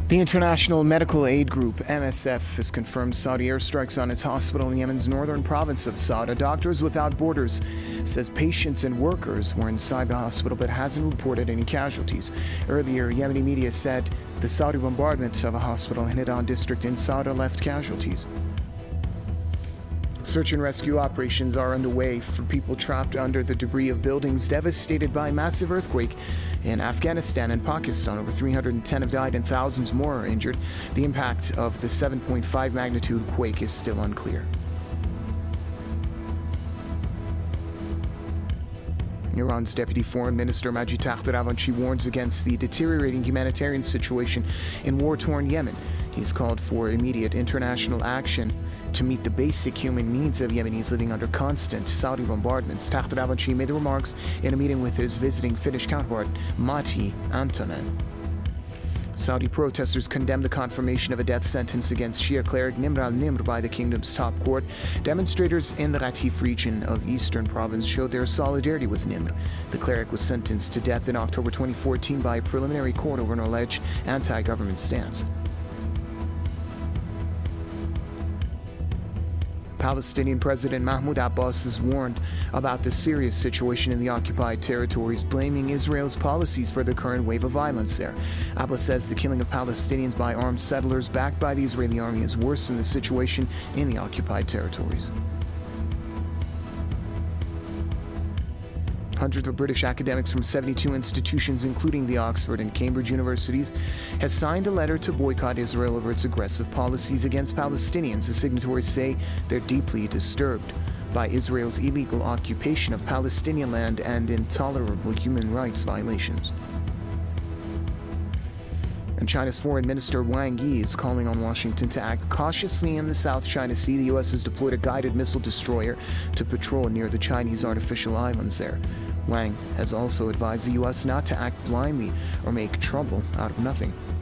The International Medical Aid Group, MSF, has confirmed Saudi airstrikes on its hospital in Yemen's northern province of Sa'ada. Doctors Without Borders says patients and workers were inside the hospital but hasn't reported any casualties. Earlier, Yemeni media said the Saudi bombardment of a hospital in Hiddan district in Sa'ada left casualties. Search and rescue operations are underway for people trapped under the debris of buildings devastated by a massive earthquake in Afghanistan and Pakistan. Over 310 have died and thousands more are injured. The impact of the 7.5 magnitude quake is still unclear. Iran's Deputy Foreign Minister Majid Takhtravanchi warns against the deteriorating humanitarian situation in war-torn Yemen. He's called for immediate international action to meet the basic human needs of Yemenis living under constant Saudi bombardments. Takhtravanchi made the remarks in a meeting with his visiting Finnish counterpart, Matti Antonen. Saudi protesters condemned the confirmation of a death sentence against Shia cleric Nimr al-Nimr by the kingdom's top court. Demonstrators in the Raqif region of eastern province showed their solidarity with Nimr. The cleric was sentenced to death in October 2014 by a preliminary court over an alleged anti-government stance. Palestinian President Mahmoud Abbas has warned about the serious situation in the occupied territories, blaming Israel's policies for the current wave of violence there. Abbas says the killing of Palestinians by armed settlers backed by the Israeli army has worsened the situation in the occupied territories. Hundreds of British academics from 72 institutions, including the Oxford and Cambridge universities, have signed a letter to boycott Israel over its aggressive policies against Palestinians. The signatories say they're deeply disturbed by Israel's illegal occupation of Palestinian land and intolerable human rights violations. And China's Foreign Minister Wang Yi is calling on Washington to act cautiously in the South China Sea. The U.S. has deployed a guided missile destroyer to patrol near the Chinese artificial islands there. Wang has also advised the U.S. not to act blindly or make trouble out of nothing.